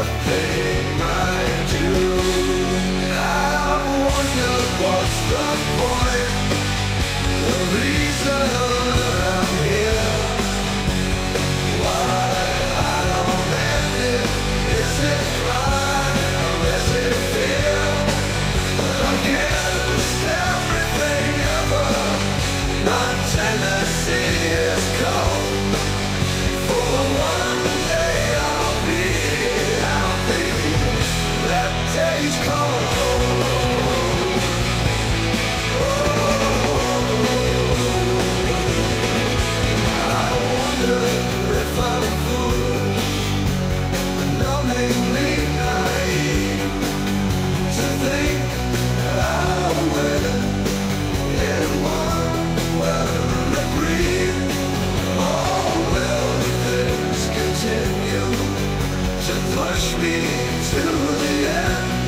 paid my due. I wonder what's the point, the reason I'm here. Why I don't end it? Is it pride or is it fear? Against everything ever, my Tennessee is cold. For one day I'll be happy, that day's cold. I wonder if I'm foolish, numbingly naive, to think that I'll win in one weather agree. Oh, will things continue to push me to the end?